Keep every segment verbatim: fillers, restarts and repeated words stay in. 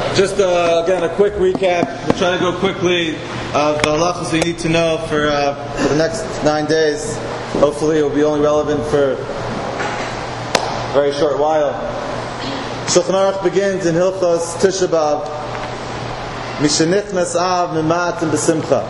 Just uh, again a quick recap. We're trying to go quickly of the halachos we need to know for uh, for the next nine days. Hopefully, it will be only relevant for a very short while. Shulchan Aruch begins in Hilchos Tisha B'Av. Mishenichnas av mematim b'simcha.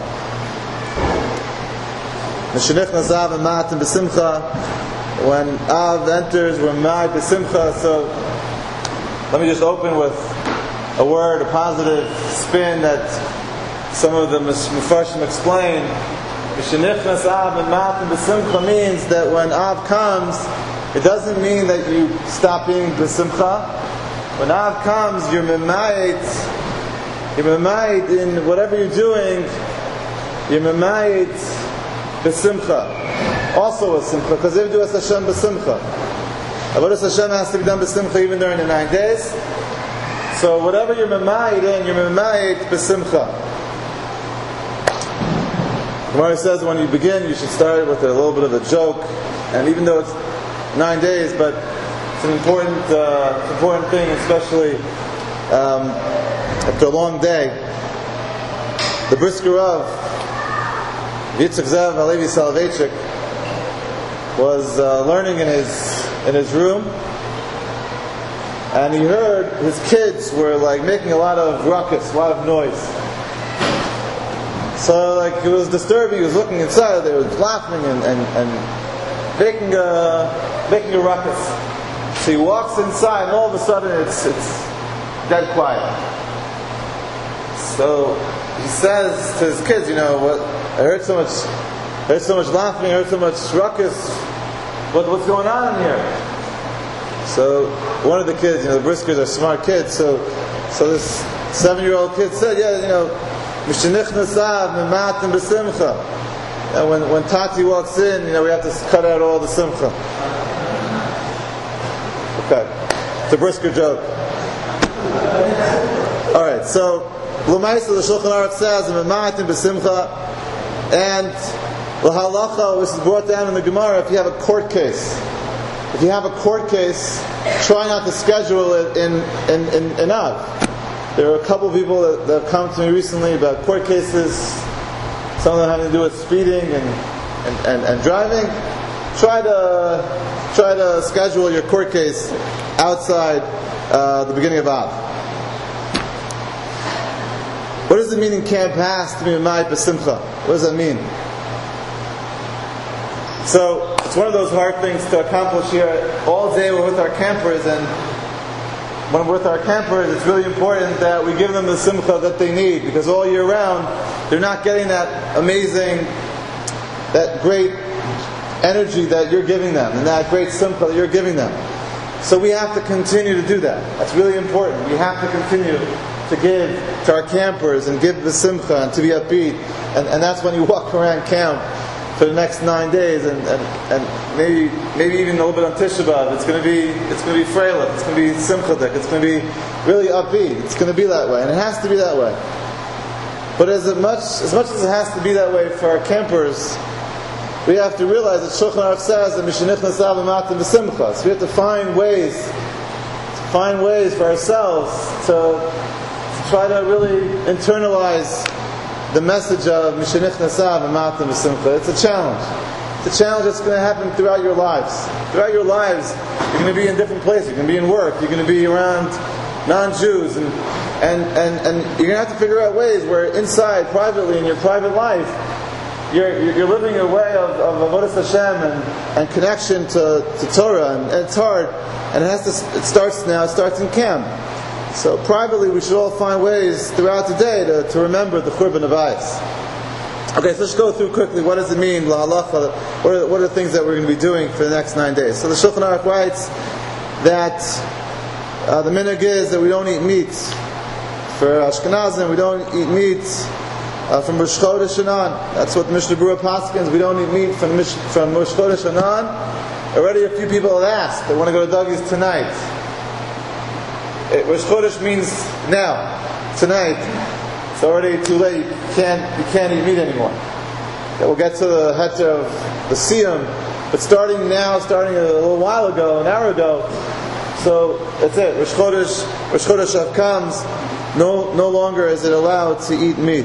Mishenichnas av mematim b'simcha. When Av enters, we're ma'at b'simcha. So let me just open with a word, a positive spin that some of the Mefarshim explain. Mishenichnas av mematim b'simcha means that when Av comes, it doesn't mean that you stop being b'simcha. When Av comes, you're memayit, you're memayit in whatever you're doing, you're memayit b'simcha. Also a simcha, because they do as Hashem b'simcha. Avodas Hashem has to be done b'simcha even during the nine days. So whatever you're memayit in, you're memayit b'simcha. Gemara says when you begin, you should start with a little bit of a joke, and even though it's nine days, but it's an important, uh, important thing, especially um, after a long day. The Brisker Rav, Yitzchak Zev Halevi Soloveitchik, was uh, learning in his in his room, and he heard his kids were like making a lot of ruckus, a lot of noise. So like it was disturbing. He was looking inside; they were laughing and and, and making a making a ruckus. So he walks inside, and all of a sudden it's it's dead quiet. So he says to his kids, "You know what? I heard so much, I heard so much laughing, I heard so much ruckus. What what's going on in here?" So one of the kids, you know, the Briskers are smart kids. So so this seven-year-old kid said, "Yeah, you know, Mishenichnas av mematim b'simcha." And when, when Tati walks in, you know, we have to cut out all the simcha. Okay. It's a Brisker joke. Alright, so L'maisa, the Shulchan Aruch says, Mematim b'simcha, and l'halacha, which is brought down in the Gemara, if you have a court case. If you have a court case, try not to schedule it in, in, in, in Av. There are a couple of people that, that have come to me recently about court cases. Some of them having to do with speeding and, and, and, and driving. Try to try to schedule your court case outside uh, the beginning of Av. What does it mean in camp pass to be memayit b'simcha? What does that mean? So it's one of those hard things to accomplish here. All day we're with our campers, and when we're with our campers, it's really important that we give them the simcha that they need, because all year round they're not getting that amazing, that great energy that you're giving them, and that great simcha that you're giving them. So we have to continue to do that. That's really important. We have to continue to give to our campers and give the simcha and to be upbeat, and, and that's when you walk around camp for the next nine days, and, and, and maybe maybe even a little bit on Tisha B'Av. It's going to be it's going to be freilich. It's going to be simchadik. It's going to be really upbeat. It's going to be that way, and it has to be that way. But as much as much as it has to be that way for our campers, we have to realize that Shulchan Aruch says that Mishenichnas av mematim b'simcha. So we have to find ways, to find ways for ourselves to, to try to really internalize the message of Mishenichnas av mematim b'simcha. It's a challenge. It's a challenge that's going to happen throughout your lives. Throughout your lives, you're going to be in different places. You're going to be in work. You're going to be around non-Jews, and and, and, and you're going to have to figure out ways where inside, privately, in your private life, you're you're living a way of, of avodas Hashem and, and connection to, to Torah, and, and it's hard, and it has to. It starts now. It starts in camp. So privately, we should all find ways throughout the day to, to remember the Churban of Ayis. Okay, so let's go through quickly. What does it mean, la halacha? What are, what are the things that we're going to be doing for the next nine days? So the Shulchan Aruch writes that uh, the minhag is that we don't eat meat. For Ashkenazim, we don't eat meat uh, from Rosh Chodesh Hanan. That's what Mishnah Berurah paskins. We don't eat meat from Mish, from Rosh Chodesh Hanan. Already a few people have asked. They want to go to Dougie's tonight. It, Rosh Chodesh means now, tonight. It's already too late. You can't, you can't eat meat anymore. Okay, we'll get to the heter of the Siyam, but starting now, starting a little while ago, an hour ago, so that's it. Rosh Chodesh, Rosh Chodesh Av comes, no, no longer is it allowed to eat meat.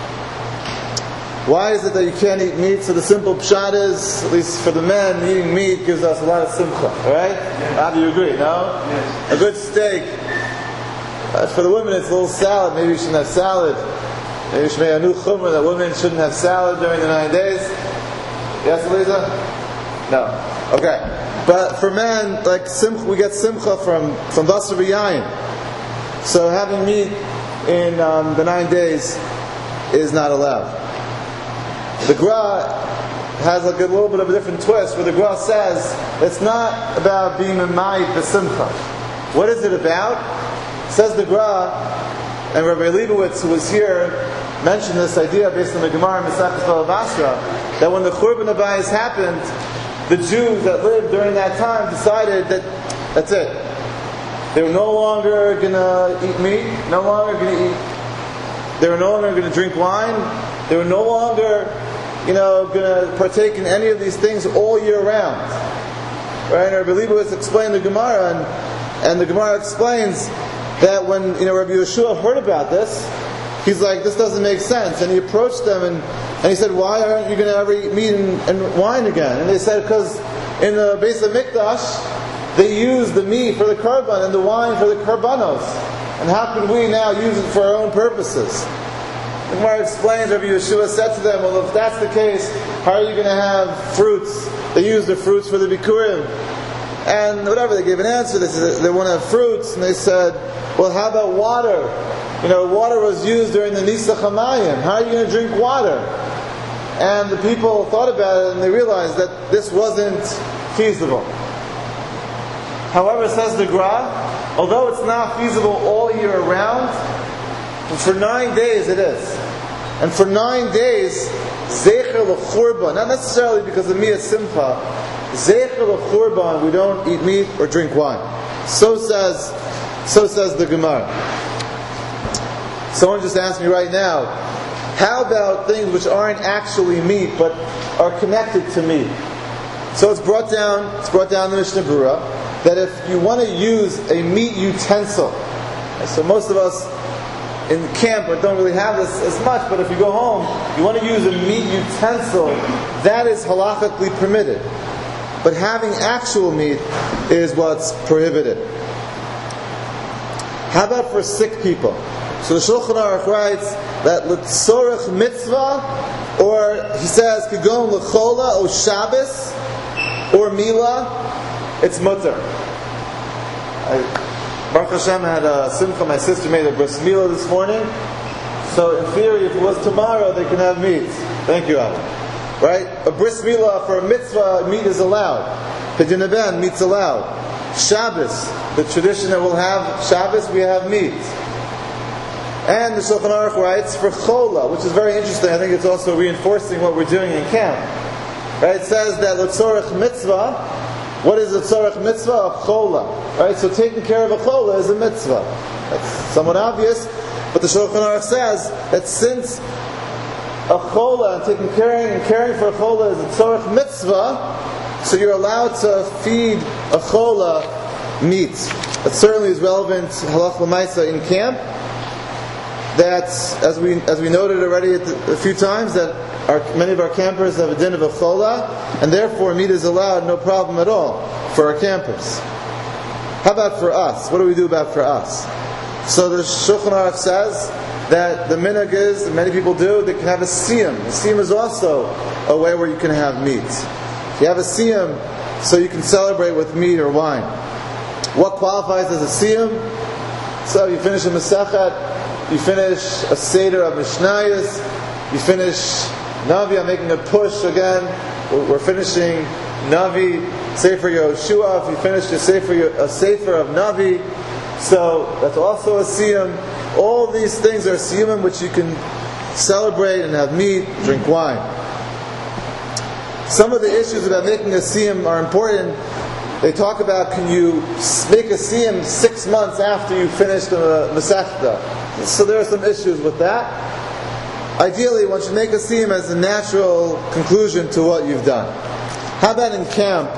Why is it that you can't eat meat? So the simple pshat is, at least for the men, eating meat gives us a lot of simcha. Alright? Yes. How do you agree? No? Yes. A good steak. Uh, for the women, it's a little salad. Maybe you shouldn't have salad. Maybe you should make a new chumrah that women shouldn't have salad during the nine days. Yes, Eliza? No. Okay. But for men, like simcha, we get simcha from from basar b'yayin. So having meat in um, the nine days is not allowed. The Gra has like a little bit of a different twist, where the Gra says it's not about being memayit b'simcha. What is it about? Says the Gra, and Rabbi Leibowitz, who was here, mentioned this idea based on the Gemara in Maseches Bava Basra, that when the Churban Abayis happened, the Jews that lived during that time decided that that's it. They were no longer going to eat meat, no longer going to eat, they were no longer going to drink wine, they were no longer, you know, going to partake in any of these things all year round. Right? And Rabbi Leibowitz explained the Gemara, and, and the Gemara explains that when, you know, Rabbi Yeshua heard about this, he's like, this doesn't make sense. And he approached them and, and he said, why aren't you going to ever eat meat and, and wine again? And they said, because in the Beis HaMikdash, they use the meat for the karban and the wine for the karbanos. And how can we now use it for our own purposes? The Gemara explains, Rabbi Yeshua said to them, well, if that's the case, how are you going to have fruits? They use the fruits for the bikurim. And whatever, they gave an answer. They said they want to have fruits. And they said, well, how about water? You know, water was used during the Nisa Chamayim. How are you going to drink water? And the people thought about it and they realized that this wasn't feasible. However, says the Gra, although it's not feasible all year round, for nine days it is. And for nine days, Zecher l'churban, not necessarily because of Miyas Simcha, Zecher l'churban, we don't eat meat or drink wine. So says, so says the Gemara. Someone just asked me right now, how about things which aren't actually meat but are connected to meat? So it's brought down, it's brought down in the Mishnah Berurah that if you want to use a meat utensil, so most of us in camp don't really have this as much, but if you go home, you want to use a meat utensil, that is halachically permitted. But having actual meat is what's prohibited. How about for sick people? So the Shulchan Aruch writes that l'tzorech mitzvah, or he says kigon l'chola or Shabbos or Mila, it's mutter. I, Baruch Hashem had a simcha. My sister made a bris milah this morning. So in theory, if it was tomorrow, they can have meat. Thank you, Alan. Right? A bris milah for a mitzvah, meat is allowed. Pidyon haben, meat's allowed. Shabbos, the tradition that we'll have Shabbos, we have meat. And the Shulchan Aruch writes for chola, which is very interesting. I think it's also reinforcing what we're doing in camp. Right? It says that l'tzorech mitzvah. What is a tzorech mitzvah? A chola. Right? So taking care of a chola is a mitzvah. That's somewhat obvious, but the Shulchan Aruch says that since a chola and taking caring and caring for a chola is a tzorech mitzvah, so you're allowed to feed a chola meat. That certainly is relevant halach l'maisa in camp. That, as we as we noted already a few times, that our, many of our campers have a din of a chola, and therefore meat is allowed, no problem at all for our campers. How about for us? What do we do about for us? So the Shulchan Aruch says that the minhag is, that many people do, they can have a siyum. A siyum is also a way where you can have meat. You have a siyum, so you can celebrate with meat or wine. What qualifies as a siyum? So you finish a Masechet, you finish a Seder of Mishnayos, you finish Navi, I'm making a push again, we're finishing Navi, Sefer Yehoshua, if you finish a Sefer, a Sefer of Navi, so that's also a siyum. All these things are siyumim which you can celebrate and have meat, drink wine. Some of the issues about making a siyum are important. They talk about, can you make a siyum six months after you finish the Masechta? So there are some issues with that. Ideally, one should make a siyum as a natural conclusion to what you've done. How about in camp?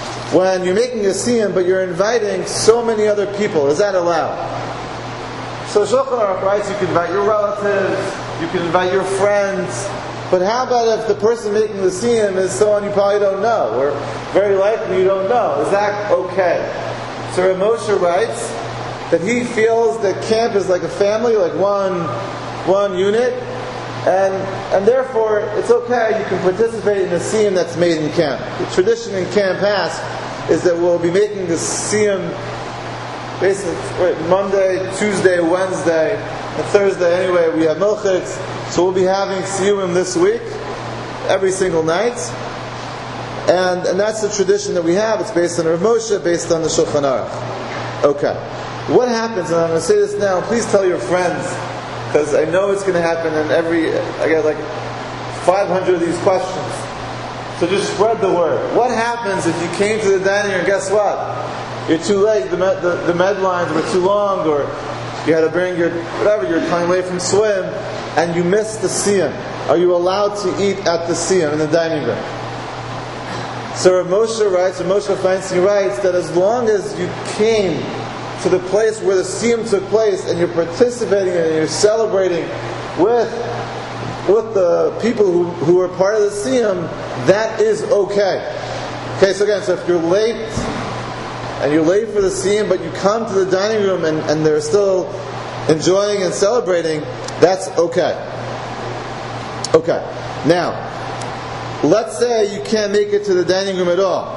When you're making a siyum, but you're inviting so many other people, is that allowed? So Shulchan Aruch writes, you can invite your relatives, you can invite your friends, but how about if the person making the siyum is someone you probably don't know, or very likely you don't know? Is that okay? So Rav Moshe writes that he feels that camp is like a family, like one one unit, and and therefore it's okay, you can participate in a siyum that's made in camp. The tradition in Camp Hask is that we'll be making the siyum basically Monday, Tuesday, Wednesday, and Thursday anyway we have milchiks, so we'll be having siyumim this week, every single night, and and that's the tradition that we have. It's based on Rav Moshe, based on the Shulchan Aruch. Okay, what happens? And I'm going to say this now. Please tell your friends, because I know it's going to happen. And every I get like five hundred of these questions. So just spread the word. What happens if you came to the dining room and guess what? You're too late, the med, the, the med lines were too long, or you had to bring your, whatever, you're coming late from swim, and you missed the siyum. Are you allowed to eat at the siyum in the dining room? So Rav Moshe writes, Rav Moshe Feinstein writes, that as long as you came to the place where the siyum took place, and you're participating and you're celebrating with, with the people who, who are part of the siyum, that is okay. Okay, so again, so if you're late, and you're late for the siyum, but you come to the dining room and, and they're still enjoying and celebrating, that's okay. Okay. Now, let's say you can't make it to the dining room at all.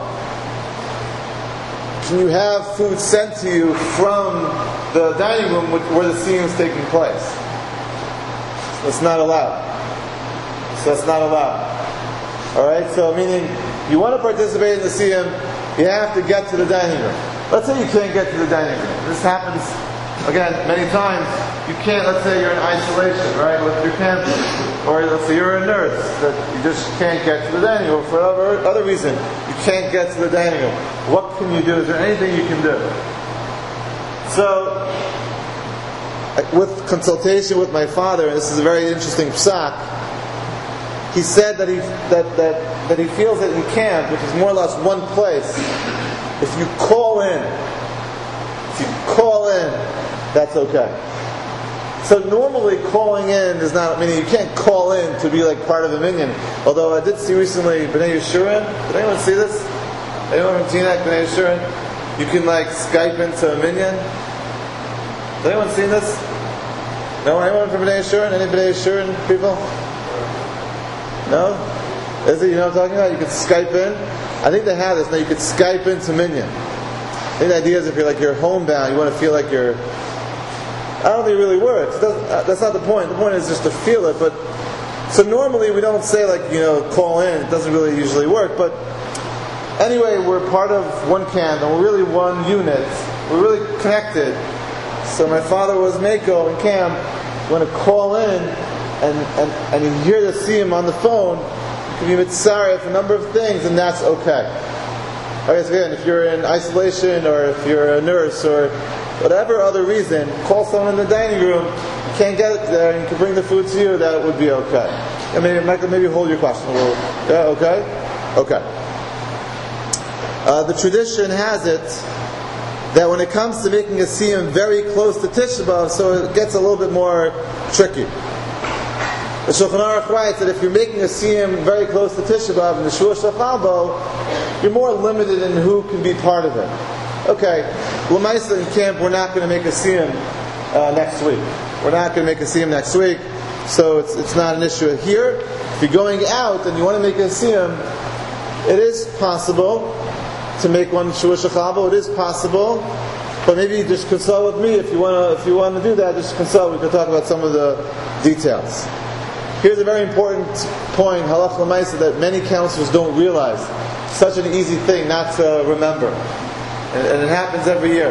Can you have food sent to you from the dining room where the siyum is taking place? That's not allowed. So that's not allowed. Alright, so meaning you want to participate in the siyum, you have to get to the dining room. Let's say you can't get to the dining room. This happens, again, many times. You can't, let's say you're in isolation, right, with your campus. Or let's say you're a nurse, that you just can't get to the dining room for whatever other reason. You can't get to the dining room. What can you do? Is there anything you can do? So, with consultation with my father, and this is a very interesting psak, he said that he that, that that he feels that in camp, which is more or less one place, if you call in, if you call in, that's okay. So normally calling in is not, I mean, you can't call in to be like part of a minyan. Although I did see recently B'nai Yeshurun. Did anyone see this? Anyone from Teaneck, B'nai Yeshurun? You can like Skype into a minyan. Has anyone seen this? No? Anyone from B'nai Yeshurun? Any B'nai Yeshurun people? No? Is it, you know what I'm talking about? You could Skype in. I think they have this now. You could Skype into minyan. I think the idea is if you're like you're homebound, you want to feel like you're. I don't think it really works. It uh, that's not the point. The point is just to feel it. But so normally we don't say like you know call in. It doesn't really usually work. But anyway, we're part of one camp and we're really one unit. We're really connected. So my father was Mako in camp. You want to call in and and, and you hear the siyum on the phone. You can be mitzaref for a number of things, and that's okay. Okay, so again, if you're in isolation or if you're a nurse or whatever other reason, call someone in the dining room. You can't get it there, and you can bring the food to you. That would be okay. I mean, Michael, maybe hold your question a little. Yeah, okay, okay. Uh, the tradition has it that when it comes to making a siyum very close to Tisha B'Av, so it gets a little bit more tricky. The Shulchan Aruch writes that if you're making a siyum very close to Tisha B'Av in the Shua Shachal Bo, you're more limited in who can be part of it. Okay, L'maisa in camp, we're not going to make a siyum uh, next week. We're not going to make a siyum next week, so it's it's not an issue here. If you're going out and you want to make a siyum, it is possible to make one Shua Shachal Bo. It is possible, but maybe just consult with me if you want to. If you want to do that, just consult. We can talk about some of the details. Here's a very important point, halach l'maisa, that many counselors don't realize. Such an easy thing not to remember. And, and it happens every year.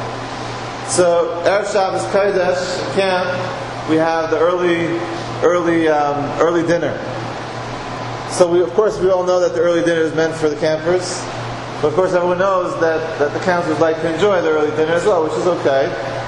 So, Erev Shabbos Kodesh camp, we have the early, early, um, early dinner. So, we, of course, we all know that the early dinner is meant for the campers. But, of course, everyone knows that, that the counselors like to enjoy the early dinner as well, which is okay.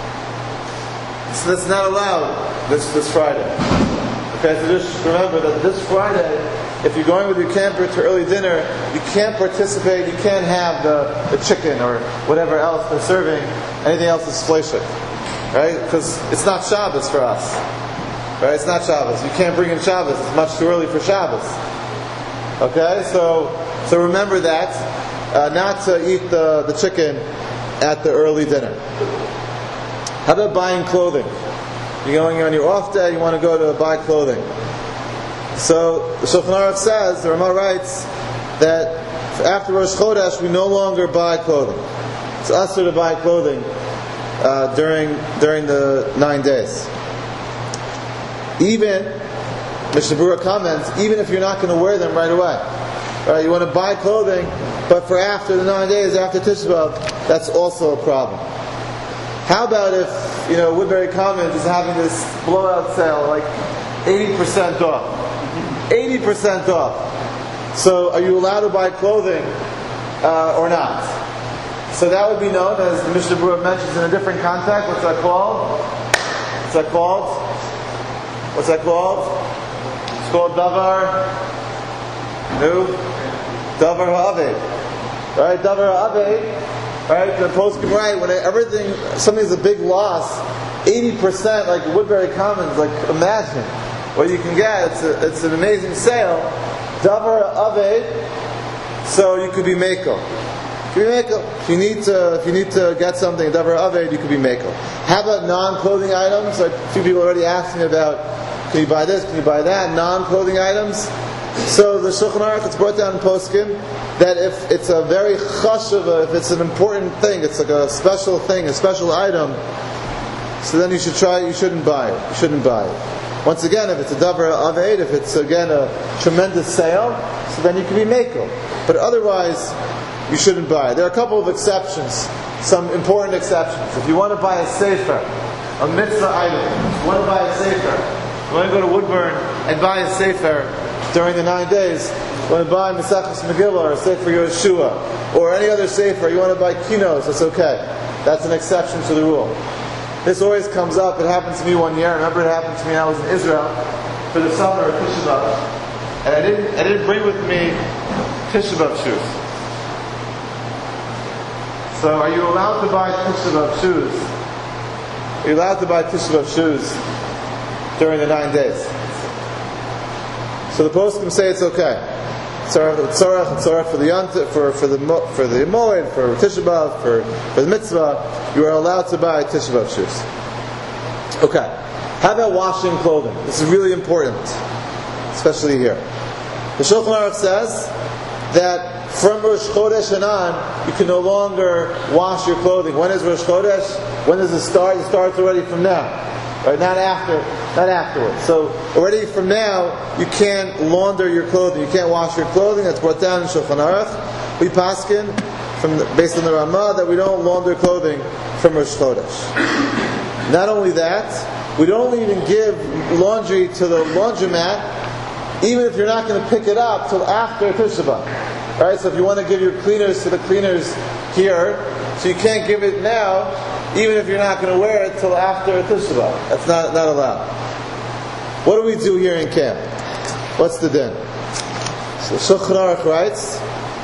So, that's not allowed this, this Friday. Okay, so just remember that this Friday, if you're going with your camper to early dinner, you can't participate, you can't have the, the chicken or whatever else they're serving. Anything else is fleishik. right? Because it's not Shabbos for us, right? It's not Shabbos. You can't bring in Shabbos. It's much too early for Shabbos. Okay, so so remember that, uh, not to eat the, the chicken at the early dinner. How about buying clothing? You're going on your off day, you want to go to buy clothing. So the Shulchan Aruch says, the Ramah writes, that after Rosh Chodesh we no longer buy clothing. It's usher to buy clothing uh, during during the nine days. Even, Mishnah Berurah comments, even if you're not going to wear them right away. Right, you want to buy clothing, but for after the nine days, after Tisha B'Av, that's also a problem. How about if, you know, Woodbury Commons is having this blowout sale, like eighty percent off. eighty percent off. So are you allowed to buy clothing uh, or not? So that would be known, as the Mishnah Berurah mentions in a different context. What's that called? What's that called? What's that called? It's called Davar. No? Davar Ha'aved. Right? Davar Ha'aved. Right? The poskim right, when everything, something's a big loss, eighty percent, like Woodbury Commons, like imagine what you can get. It's a, it's an amazing sale. Davar Aved, so you could be Mekel. You could be Mekel. If you need to, if you need to get something, Davar Aved, you could be Mekel. How about non-clothing items? Like a few people already asked me about, can you buy this, can you buy that? Non-clothing items. So the Shulchan Aruch, it's brought down in Poskim that if it's a very chashuv, if it's an important thing, it's like a special thing, a special item, so then you should try it, you shouldn't buy it. You shouldn't buy it. Once again, if it's a davar aved, if it's again a tremendous sale, so then you can be mekel. But otherwise, you shouldn't buy it. There are a couple of exceptions, some important exceptions. If you want to buy a sefer, a mitzvah item, if you want to buy a sefer, you want to go to Woodburn and buy a sefer during the nine days, you want to buy Mesachos Megillah or a Sefer Yeshua or any other Sefer, you want to buy kinos, that's okay. That's an exception to the rule. This always comes up. It happened to me one year. I remember it happened to me when I was in Israel for the summer of Tisha B'Av. And I didn't, I didn't bring with me Tisha B'Av shoes. So are you allowed to buy Tisha B'Av shoes? Are you allowed to buy Tisha B'Av shoes during the nine days? So the poskim say it's okay. Tzarech, tzarech, tzarech for the yont, for for the for the moed, for Tisha B'Av, for for the mitzvah, you are allowed to buy Tisha B'Av shoes. Okay. How about washing clothing? This is really important, especially here. The Shulchan Aruch says that from Rosh Chodesh and on, you can no longer wash your clothing. When is Rosh Chodesh? When does it start? It starts already from now. Right, not after, not afterwards. So already from now, you can't launder your clothing. You can't wash your clothing. That's brought down in Shulchan Aruch. We paskin from the, based on the Ramah that we don't launder clothing from Rosh Chodesh. Not only that, we don't even give laundry to the laundromat, even if you're not going to pick it up till after Tisha B'Av. Right? So if you want to give your cleaners to the cleaners here, so you can't give it now, even if you're not going to wear it till after Tisha B'Av. That's not, not allowed. What do we do here in camp? What's the din? So Shulchan Aruch writes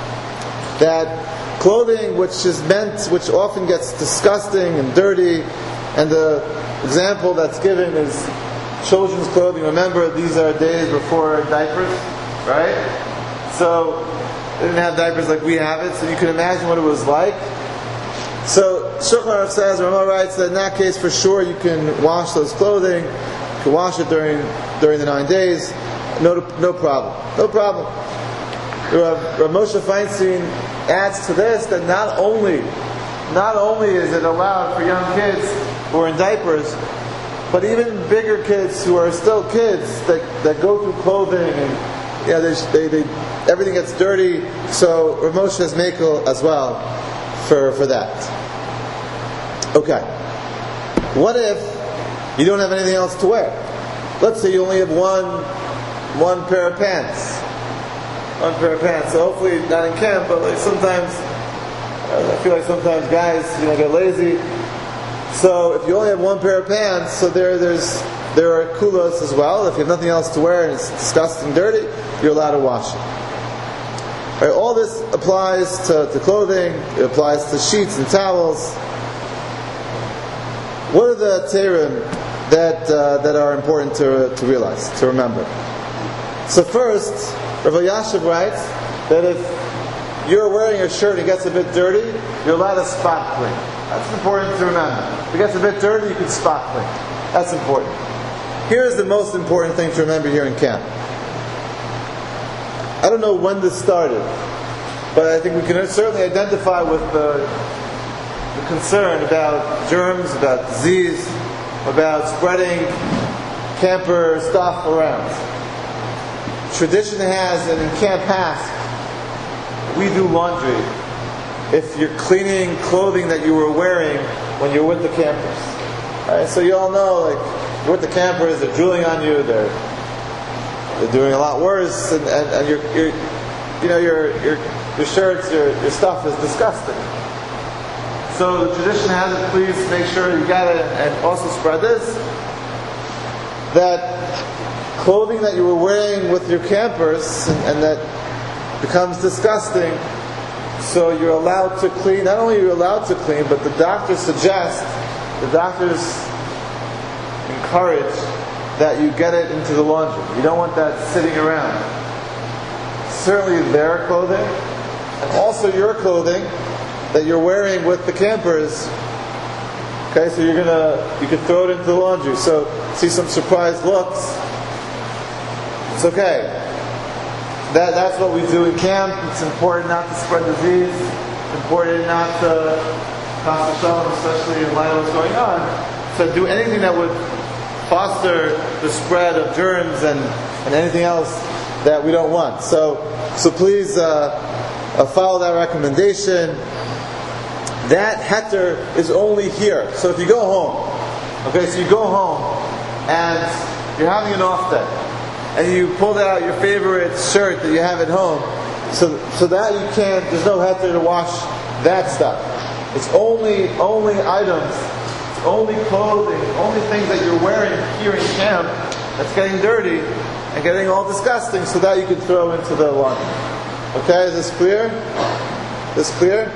that clothing which is meant, which often gets disgusting and dirty, and the example that's given is children's clothing. Remember, these are days before diapers, right? So they didn't have diapers like we have it, so you can imagine what it was like. So Shulchan Aruch says, Ramah writes that in that case, for sure, you can wash those clothing. You can wash it during during the nine days. No, no problem. No problem. Rav, Rav Moshe Feinstein adds to this that not only not only is it allowed for young kids who are in diapers, but even bigger kids who are still kids that, that go through clothing and yeah, they, they, they everything gets dirty. So Rav Moshe is mekel as well for for that. Okay. What if you don't have anything else to wear? Let's say you only have one one pair of pants. One pair of pants. So hopefully not in camp, but like sometimes I feel like sometimes guys, you know, get lazy. So if you only have one pair of pants, so there there's there are kulas as well. If you have nothing else to wear and it's disgusting dirty, you're allowed to wash it. Right, all this applies to, to clothing, it applies to sheets and towels. what are the terim that uh, that are important to to realize, to remember? So first, Rav Elyashiv writes that if you're wearing a shirt and it gets a bit dirty, you're allowed to spot clean. That's important to remember. If it gets a bit dirty, you can spot clean. That's important. Here's the most important thing to remember here in camp. I don't know when this started, but I think we can certainly identify with the, the concern about germs, about disease, about spreading camper stuff around. Tradition has, and in camp has, we do laundry if you're cleaning clothing that you were wearing when you're with the campers. Right? So you all know, like, you're with the campers, they're drooling on you, they're they're doing a lot worse, and, and, and your, your, you know, your your your shirts, your your stuff is disgusting. So the tradition has it. Please make sure you got it, and also spread this, that clothing that you were wearing with your campers and, and that becomes disgusting. So you're allowed to clean. Not only are you allowed to clean, but the doctors suggest, the doctors encourage that you get it into the laundry. You don't want that sitting around. Certainly their clothing, and also your clothing that you're wearing with the campers. Okay, so you're gonna, you can throw it into the laundry. So see some surprised looks. It's okay. That that's what we do in camp. It's important not to spread disease. It's important not to cause a shalom, especially in light of what's going on. So do anything that would foster the spread of germs and, and anything else that we don't want. So so please uh, uh, follow that recommendation. That heter is only here. So if you go home, okay, so you go home and you're having an off day, and you pulled out your favorite shirt that you have at home, so so that you can't, there's no heter to wash that stuff. It's only only items, it's only clothing, only things that you're wearing here in camp that's getting dirty and getting all disgusting, so that you can throw into the laundry. Okay, is this clear? Is this clear?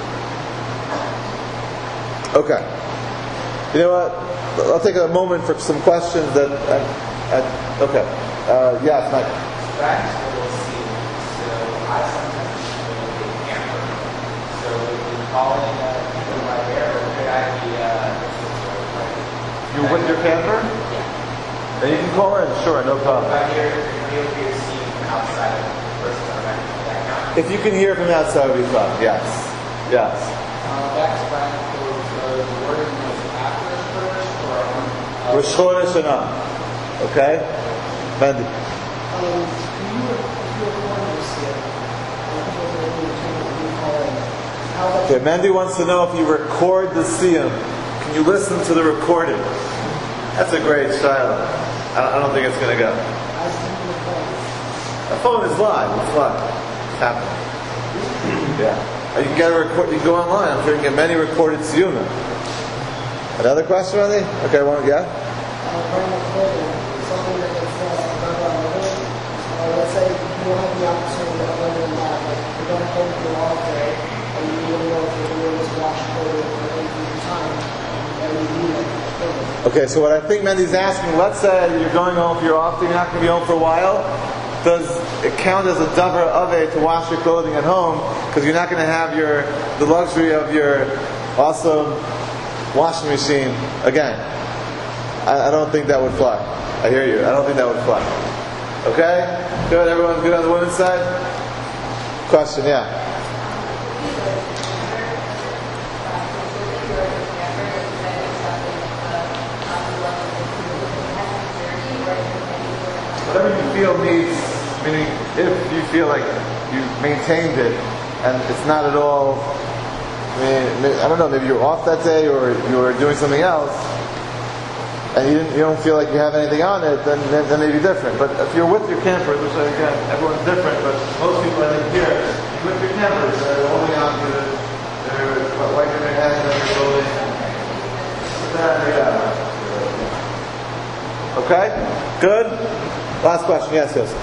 Okay. You know what? I'll take a moment for some questions that I, I, okay. Uh, yeah, it's not. Back to the scene. So I sometimes feel a camper. So we're calling people my hair a good idea. You're with your camper? Yeah. Then you can call in. Sure, no problem. If I hear, feel free to see from outside of the person I'm actually that kind. If you can hear from outside, it'll be fun. Yes. Yes. Uh, back to back to the wording was after first or Rosh Chodesh and on. Okay? Mandy. Um, can you, if you're recording this here, how much Okay, Mandy wants to know if you record the siyum, can you listen to the recording? That's a great style. I don't think it's going to go. I send you the phone. The phone is live. It's live. It's happening. Yeah. You can get a record. You can go online. I'm sure you can get many recorded siyum. Another question, Mandy? Okay, one. Yeah. Uh, brand of clothing, something that is uh, above our living. Uh, let's say you don't have the opportunity to other than that. Like you're going to go to your off day, and you don't know if you're doing this wash clothing for any period of time, and you need it. Okay, so what I think Mandy's asking, let's say you're going home for your off day, you're not going to be home for a while. Does it count as a davar ave to wash your clothing at home? Because you're not going to have your the luxury of your awesome washing machine again. I, I don't think that would fly. I hear you. I don't think that would fly. Okay? Good. Everyone good on the women's side? Question, yeah. Whatever you feel needs, meaning if you feel like you maintained it and it's not at all, I mean, I don't know, maybe you're off that day or you were doing something else and you, didn't, you don't feel like you have anything on it, then, then, then maybe different. But if you're with your campers, which again, everyone's different, but most people I think here, you're with your campers, they're holding on to it, they're wiping their hands on their clothing. Yeah. Okay? Good? Last question. Yes, yes.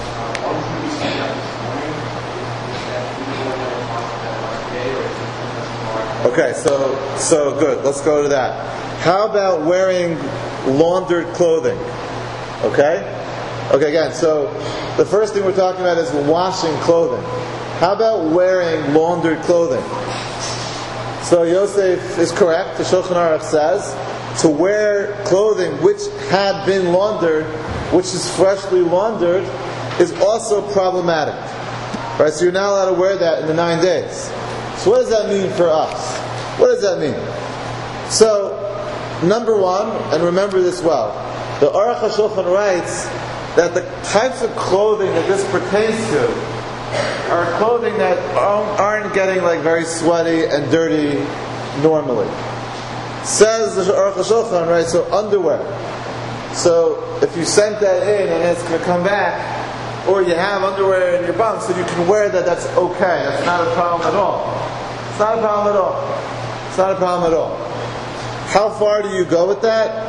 Okay, so so good. Let's go to that. How about wearing laundered clothing? Okay? Okay, again, so the first thing we're talking about is washing clothing. How about wearing laundered clothing? So Yosef is correct. The Shulchan Aruch says to wear clothing which had been laundered, which is freshly laundered, is also problematic. Right? So you're not allowed to wear that in the nine days. So what does that mean for us? What does that mean? So, number one, and remember this well, the Aruch HaShulchan writes that the types of clothing that this pertains to are clothing that aren't getting like very sweaty and dirty normally. Says the Aruch HaShulchan, right? So underwear. So if you sent that in and it's going to come back, or you have underwear in your bunk, so you can wear that, that's okay. That's not a problem at all. It's not a problem at all. It's not a problem at all. How far do you go with that?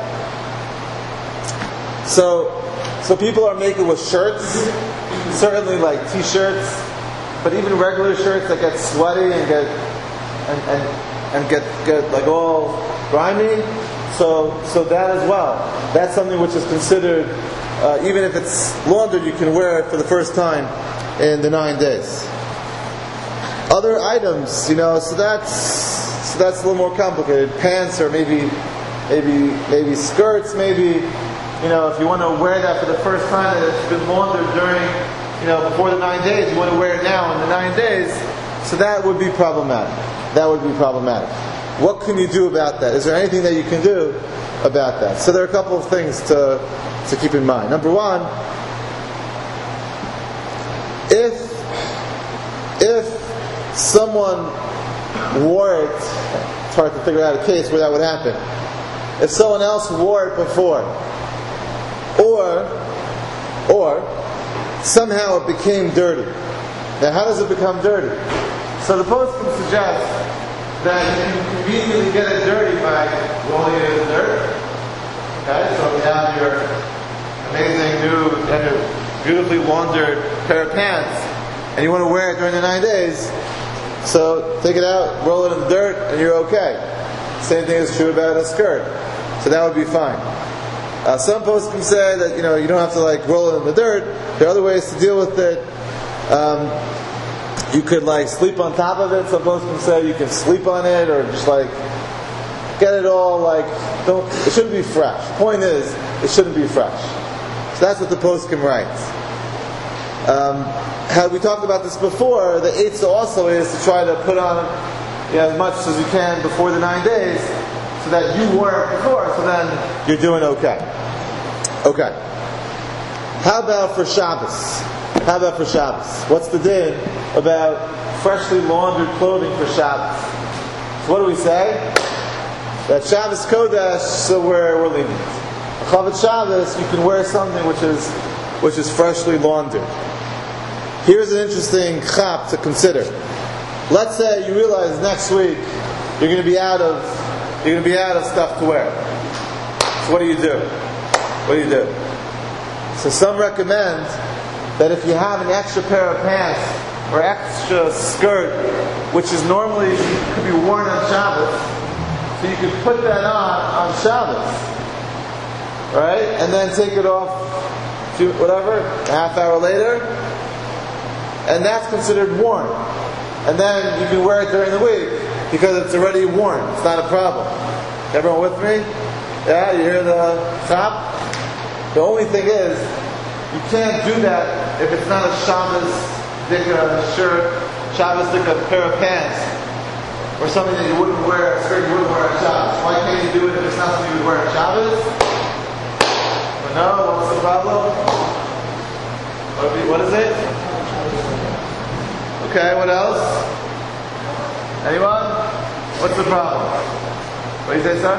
So, so people are making with shirts, certainly like t-shirts, but even regular shirts that get sweaty and get and and, and get, get like all grimy. So so that as well. That's something which is considered, uh, even if it's laundered, you can wear it for the first time in the nine days. Other items, you know, so that's so that's a little more complicated. Pants or maybe maybe maybe skirts, maybe. You know, if you want to wear that for the first time that it's been laundered during, you know, before the nine days, you want to wear it now in the nine days, so that would be problematic. That would be problematic. What can you do about that? Is there anything that you can do about that? So there are a couple of things to to keep in mind. Number one, if if someone wore it, it's hard to figure out a case where that would happen. If someone else wore it before, Or, or somehow it became dirty. Now, how does it become dirty? So the post can suggest that you can conveniently get it dirty by rolling it in the dirt. Okay, so if you have your amazing new and your beautifully laundered pair of pants, and you want to wear it during the nine days, so take it out, roll it in the dirt, and you're okay. Same thing is true about a skirt. So that would be fine. Uh, some posts can say that you know you don't have to like roll it in the dirt. There are other ways to deal with it. Um, you could like sleep on top of it. Some posts can say you can sleep on it or just like get it all like don't. It shouldn't be fresh. The point is, it shouldn't be fresh. So that's what the post can write. Um, had we talked about this before, the eitzah also is to try to put on you know, as much as you can before the nine days. So that you wore it before, so then you're doing okay. Okay. How about for Shabbos? How about for Shabbos? What's the din about freshly laundered clothing for Shabbos? So what do we say? That Shabbos Kodesh, so we're, we're lenient. Chavat Shabbos, you can wear something which is which is freshly laundered. Here's an interesting chap to consider. Let's say you realize next week you're going to be out of You're going to be out of stuff to wear. So what do you do? What do you do? So some recommend that if you have an extra pair of pants or extra skirt, which is normally could be worn on Shabbos, so you could put that on on Shabbos, right? And then take it off, to whatever, a half hour later, and that's considered worn. And then you can wear it during the week. Because it's already worn. It's not a problem. Everyone with me? Yeah, you hear the chop? The only thing is, you can't do that if it's not a Shabbos dika shirt, Shabbos dika pair of pants, or something that you wouldn't wear, a skirt you wouldn't wear on Shabbos. Why can't you do it if it's not something you would wear on Shabbos? But no, what's the problem? What is it? Okay, what else? Anyone? What's the problem? What do you say, sir?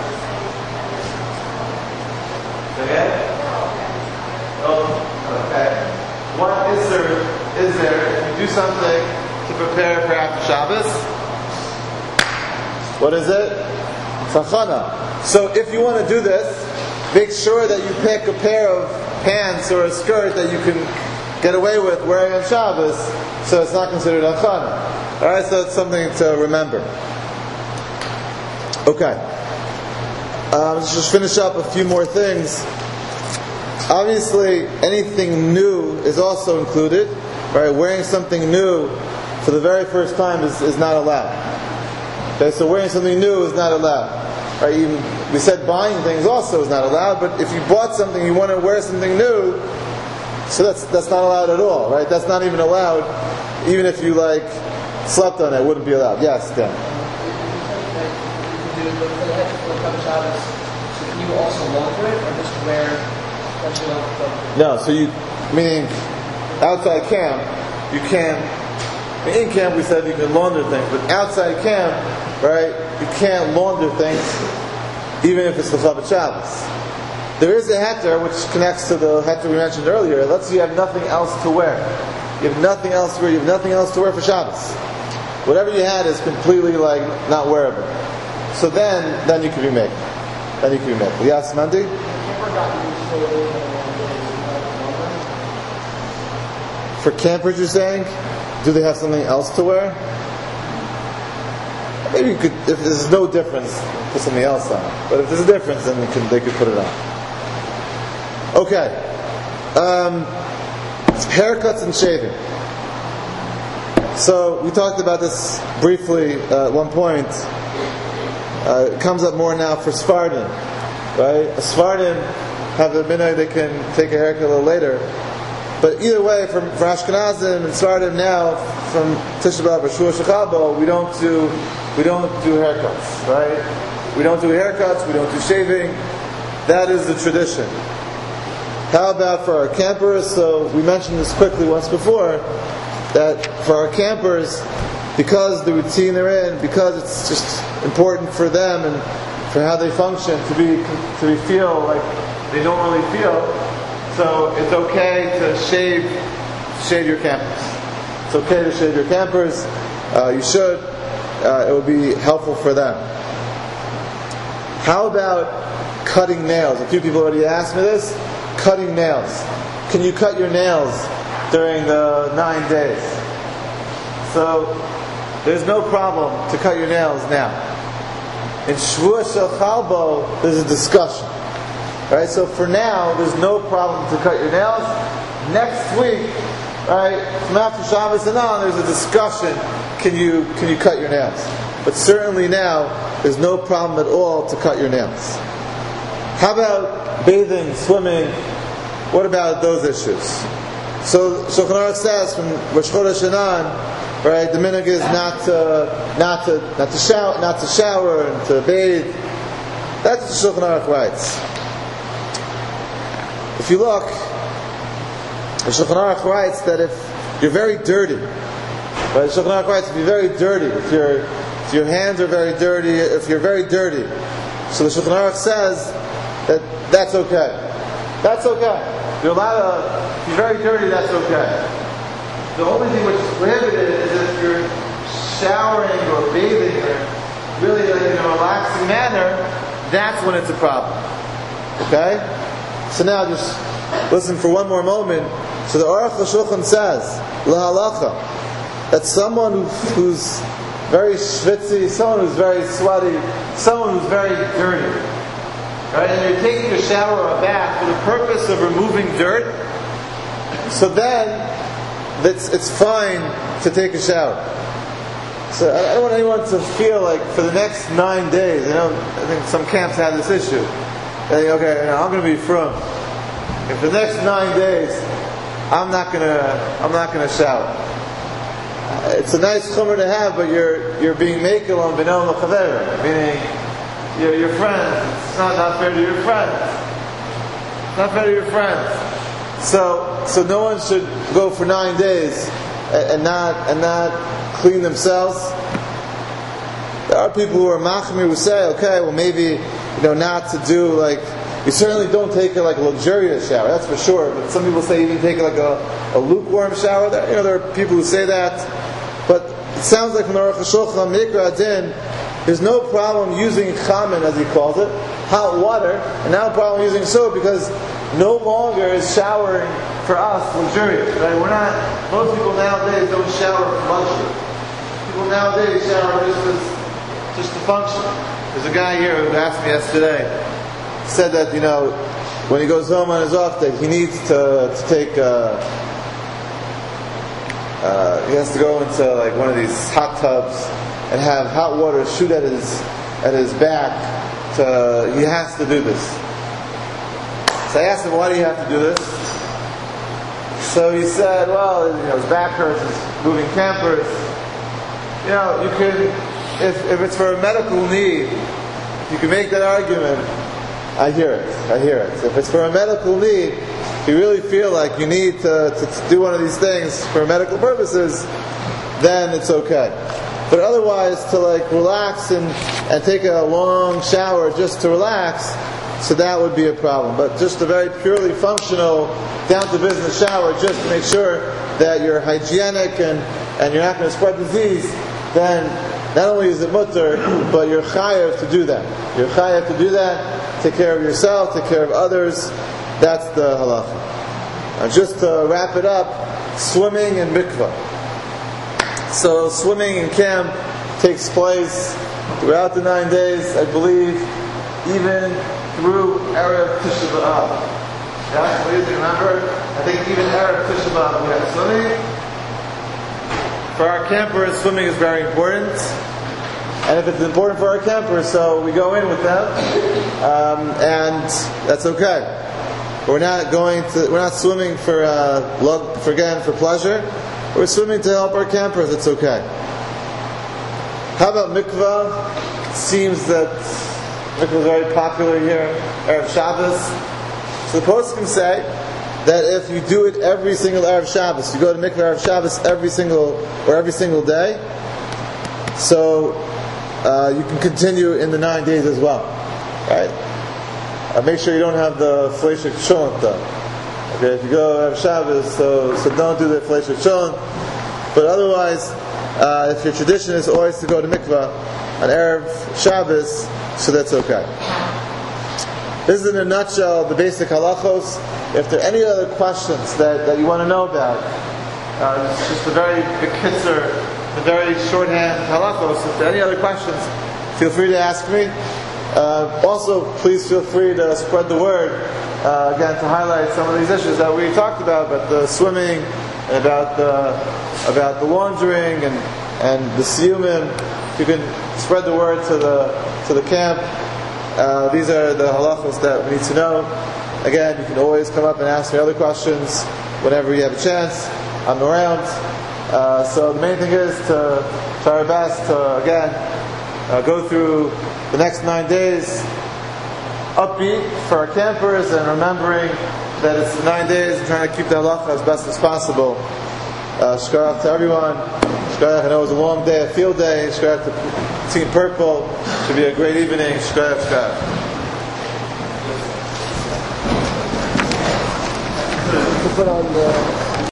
Okay? Oh, okay. What is there, is there if you do something to prepare for after Shabbos? What is it? Sachana. So if you want to do this, make sure that you pick a pair of pants or a skirt that you can get away with wearing on Shabbos, so it's not considered achana. Alright, so it's something to remember. Okay. Um, let's just finish up a few more things. Obviously, anything new is also included. Right? Wearing something new for the very first time is, is not allowed. Okay, so wearing something new is not allowed. Right? Even we said buying things also is not allowed. But if you bought something, you want to wear something new, so that's that's not allowed at all. Right? That's not even allowed. Even if you like slept on it, it wouldn't be allowed. Yes, Dan. So can you also launder it or just wear what you want? No, so you, meaning outside camp, you can't, in camp we said you can launder things, but outside camp, right, you can't launder things even if it's the Shabbat Shabbos. There is a heter which connects to the heter we mentioned earlier. Let's say you have nothing else to wear. You have nothing else to wear, you have nothing else to wear for Shabbos. Whatever you had is completely like not wearable. So then, then you can be made. Then you can be made. Yes, Mandy? For campers, you're saying? Do they have something else to wear? Maybe you could, if there's no difference, put something else on. But if there's a difference, then they could, they could put it on. Okay. Um, haircuts and shaving. So, we talked about this briefly uh, at one point. Uh, it comes up more now for Sephardim, right? Sephardim have a minhag they can take a haircut a little later, but either way, for, for Ashkenazim and Sephardim now, from Tisha B'Av or Shua Shechabo, we don't do we don't do haircuts, right? We don't do haircuts, we don't do shaving. That is the tradition. How about for our campers? So we mentioned this quickly once before, that for our campers, because the routine they're in, because it's just important for them and for how they function to be to be feel like they don't really feel, so it's okay to shave shave your campers. It's okay to shave your campers. Uh, you should. Uh, it would be helpful for them. How about cutting nails? A few people already asked me this. Cutting nails. Can you cut your nails during the nine days? So there's no problem to cut your nails now. In Shvua Shel Chalbo, there's a discussion. Right? So for now, there's no problem to cut your nails. Next week, right, from after Shabbos and on, there's a discussion. Can you can you cut your nails? But certainly now, there's no problem at all to cut your nails. How about bathing, swimming? What about those issues? So Shulchan Aruch says from Rosh Chodesh Hanan, right? The minhag is not to not to not to shower, not to shower and to bathe. That's what Shulchan Aruch writes. If you look, the Shulchan Aruch writes that if you're very dirty, right? The Shulchan Aruch writes if you're very dirty, if your if your hands are very dirty, if you're very dirty, so the Shulchan Aruch says that that's okay. That's okay. You're allowed to. If you're very dirty, that's okay. The only thing which is prohibited is if you're showering or bathing or really like in a relaxing manner, that's when it's a problem. Okay? So now just listen for one more moment. So the Aruch HaShulchan says, L'halacha, that someone who, who's very schwitzy, someone who's very sweaty, someone who's very dirty, right? And you're taking a shower or a bath for the purpose of removing dirt, so then It's, it's fine to take a shower. So I don't want anyone to feel like for the next nine days, you know, I think some camps have this issue. They think, okay, you know, I'm going to be frum. And for the next nine days, I'm not going to, I'm not going to shower. Uh, it's a nice chumrah to have, but you're you're being mekel on binom l'chavera, meaning your your friends. It's not not fair to your friends. It's not fair to your friends. So, so no one should go for nine days and, and not and not clean themselves. There are people who are machmir who say, okay, well maybe you know not to do like you certainly don't take it like a luxurious shower, that's for sure. But some people say even take it like a, a lukewarm shower. There, you know, there are people who say that. But it sounds like from the Aruch HaShulchan Mikra Adin, there's no problem using chamen as he calls it, hot water, and no problem using soap because no longer is showering for us luxurious, right? We're not, most people nowadays don't shower for luxury. People nowadays shower just as, just to function. There's a guy here who asked me yesterday, said that, you know, when he goes home on his off day, he needs to, to take, uh, uh, he has to go into like one of these hot tubs and have hot water shoot at his at his back. To, he has to do this. So I asked him, why do you have to do this? So he said, well, you know, his back hurts, he's moving campers. You know, you can, if if it's for a medical need, you can make that argument. I hear it. I hear it. If it's for a medical need, if you really feel like you need to, to, to do one of these things for medical purposes, then it's okay. But otherwise, to like relax and, and take a long shower just to relax, so that would be a problem. But just a very purely functional, down-to-business shower, just to make sure that you're hygienic and, and you're not going to spread disease, then not only is it mutter, but you're chayav to do that. You're chayav to do that. Take care of yourself, take care of others. That's the halacha. And just to wrap it up, swimming and mikvah. So swimming in camp takes place throughout the nine days, I believe, even through Erev Tisha B'Av. Yeah, please remember, I think even Erev Tisha B'Av we have swimming. For our campers, swimming is very important. And if it's important for our campers, so we go in with them, um, and that's okay. We're not going to, we're not swimming for, uh, love, for again, for pleasure. We're swimming to help our campers, it's okay. How about mikvah? It seems that mikvah is very popular here, Erev Shabbos. So the poskim say that if you do it every single Erev Shabbos, you go to mikvah Erev Shabbos every single, or every single day, so uh, you can continue in the nine days as well. Right? Uh, make sure you don't have the Fleishik Sholem though. Okay, if you go have Shabbos, so so don't do the Fleishik Sholem. But otherwise, uh, if your tradition is always to go to mikvah on Erev Shabbos, so that's okay. This is in a nutshell the basic halachos. If there are any other questions that, that you want to know about, uh, it's just a very bekitzer, a very shorthand halachos. If there are any other questions, feel free to ask me. Uh, also, please feel free to spread the word, uh, again, to highlight some of these issues that we talked about, about the swimming, and about the, about the laundering, and, and the siyumim. You can spread the word to the, to the camp. Uh, these are the halachos that we need to know. Again, you can always come up and ask me other questions whenever you have a chance. I'm around. Uh, so the main thing is to try our best to, again, uh, go through the next nine days upbeat for our campers and remembering that it's nine days and trying to keep the halacha as best as possible. Uh, Shkarach to everyone. Shkarach, I know it was a long day, a field day. Shkarach to Team Purple. Should be a great evening. Shkarach, Shkarach. To put on the